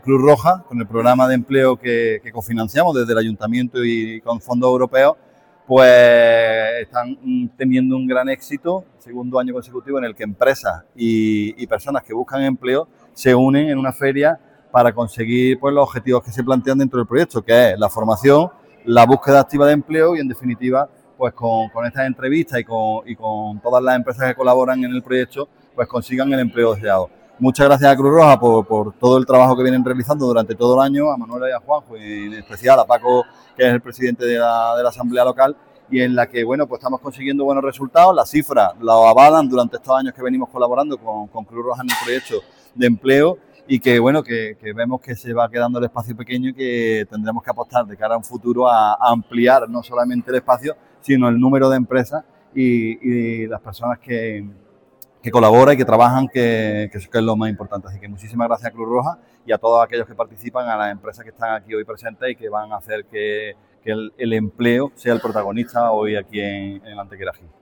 Cruz Roja, con el programa de empleo que cofinanciamos desde el Ayuntamiento y con fondos europeos, pues están teniendo un gran éxito, segundo año consecutivo en el que empresas y personas que buscan empleo se unen en una feria para conseguir pues los objetivos que se plantean dentro del proyecto, que es la formación, la búsqueda activa de empleo y, en definitiva, pues con estas entrevistas y con todas las empresas que colaboran en el proyecto, pues consigan el empleo deseado. Muchas gracias a Cruz Roja por todo el trabajo que vienen realizando durante todo el año, a Manuela y a Juanjo, y en especial a Paco, que es el presidente de la Asamblea Local, y en la que, bueno, pues estamos consiguiendo buenos resultados. Las cifras lo avalan durante estos años que venimos colaborando con Cruz Roja en el proyecto de empleo, y que, bueno, que vemos que se va quedando el espacio pequeño y que tendremos que apostar de cara a un futuro a ampliar no solamente el espacio, sino el número de empresas y las personas que colaboran y que trabajan, que es lo más importante. Así que muchísimas gracias a Cruz Roja y a todos aquellos que participan, a las empresas que están aquí hoy presentes y que van a hacer que el empleo sea el protagonista hoy aquí en Antequera Gil.